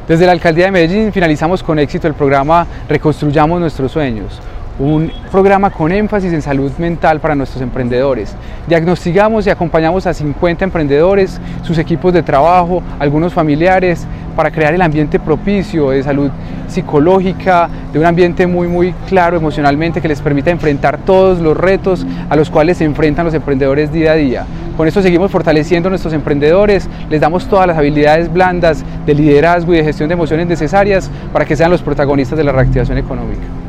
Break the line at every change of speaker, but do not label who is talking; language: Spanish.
Desde la Alcaldía de Medellín finalizamos con éxito el programa Reconstruyamos Nuestros Sueños, un programa con énfasis en salud mental para nuestros emprendedores. Diagnosticamos y acompañamos a 50 emprendedores, sus equipos de trabajo, algunos familiares, para crear el ambiente propicio de salud psicológica, de un ambiente muy claro emocionalmente que les permita enfrentar todos los retos a los cuales se enfrentan los emprendedores día a día. Con esto seguimos fortaleciendo a nuestros emprendedores, les damos todas las habilidades blandas de liderazgo y de gestión de emociones necesarias para que sean los protagonistas de la reactivación económica.